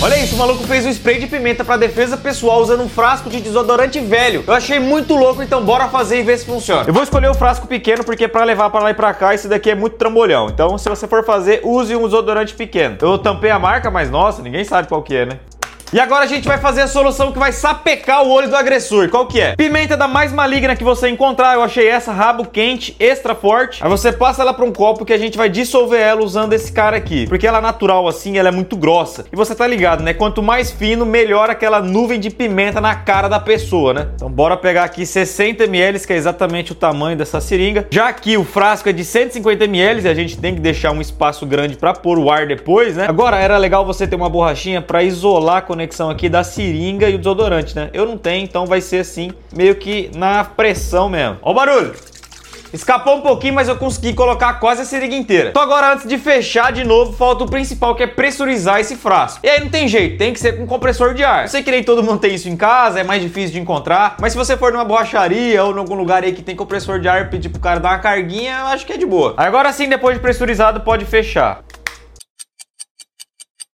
Olha isso, o maluco fez um spray de pimenta pra defesa pessoal usando um frasco de desodorante velho. Eu achei muito louco, então bora fazer e ver se funciona. Eu vou escolher o frasco pequeno porque pra levar pra lá e pra cá, esse daqui é muito trambolhão. Então se você for fazer, use um desodorante pequeno. Eu tampei a marca, mas nossa, ninguém sabe qual que é, né? E agora a gente vai fazer a solução que vai sapecar o olho do agressor. Qual que é? Pimenta da mais maligna que você encontrar. Eu achei essa, rabo quente, extra forte. Aí você passa ela pra um copo que a gente vai dissolver ela usando esse cara aqui. Porque ela natural assim, ela é muito grossa. E você tá ligado, né? Quanto mais fino, melhor aquela nuvem de pimenta na cara da pessoa, né? Então bora pegar aqui 60 ml, que é exatamente o tamanho dessa seringa. Já que o frasco é de 150 ml e a gente tem que deixar um espaço grande pra pôr o ar depois, né? Agora, era legal você ter uma borrachinha pra isolar a conexão aqui da seringa e o desodorante, né? Eu não tenho, então vai ser assim, meio que na pressão mesmo. Ó o barulho! Escapou um pouquinho, mas eu consegui colocar quase a seringa inteira. Então agora, antes de fechar de novo, falta o principal, que é pressurizar esse frasco. E aí não tem jeito, tem que ser com compressor de ar. Eu sei que nem todo mundo tem isso em casa, é mais difícil de encontrar, mas se você for numa borracharia ou em algum lugar aí que tem compressor de ar e pedir pro cara dar uma carguinha, eu acho que é de boa. Agora sim, depois de pressurizado, pode fechar.